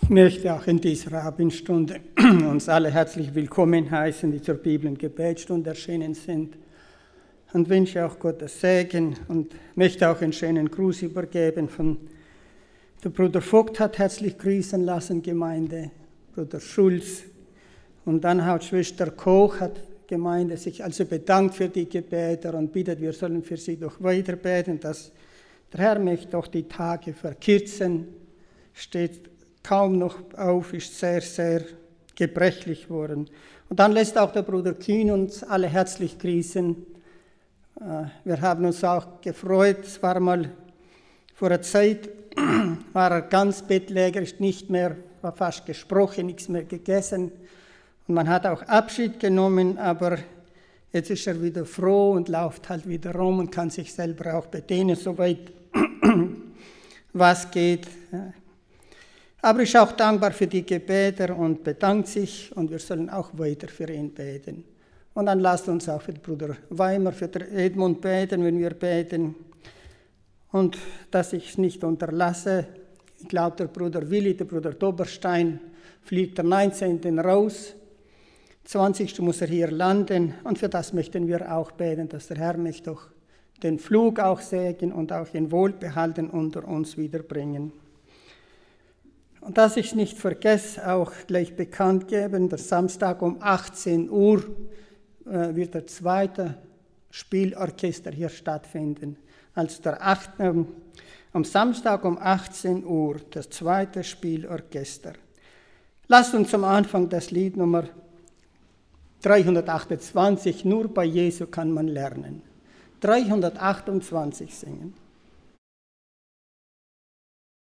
Ich möchte auch in dieser Abendstunde uns alle herzlich willkommen heißen, die zur Bibel- und Gebetsstunde erschienen sind. Und wünsche auch Gottes Segen und möchte auch einen schönen Gruß übergeben der Bruder Vogt hat herzlich grüßen lassen, Gemeinde, Bruder Schulz. Und dann hat Schwester Koch, hat Gemeinde sich also bedankt für die Gebete und bittet, wir sollen für sie doch weiter beten, dass der Herr möchte auch die Tage verkürzen, steht kaum noch auf, ist sehr, sehr gebrechlich worden. Und dann lässt auch der Bruder Kühn uns alle herzlich grüßen. Wir haben uns auch gefreut, es war mal vor einer Zeit, war er ganz bettlägerig, nicht mehr, war fast gesprochen, nichts mehr gegessen. Und man hat auch Abschied genommen, aber jetzt ist er wieder froh und läuft halt wieder rum und kann sich selber auch bedienen, soweit was geht. Aber ist auch dankbar für die Gebete und bedankt sich und wir sollen auch weiter für ihn beten. Und dann lasst uns auch für den Bruder Weimer, für den Edmund beten, wenn wir beten. Und dass ich es nicht unterlasse, ich glaube, der Bruder Willi, der Bruder Doberstein, fliegt am 19. raus. 20. muss er hier landen. Und für das möchten wir auch beten, dass der Herr mich doch den Flug auch segnen und auch in Wohlbehalten unter uns wiederbringen. Und dass ich es nicht vergesse, auch gleich bekannt geben, der Samstag um 18 Uhr wird der zweite Spielorchester hier stattfinden. Also am Samstag um 18 Uhr das zweite Spielorchester. Lasst uns am Anfang das Lied Nummer 328, nur bei Jesu kann man lernen. 328 singen.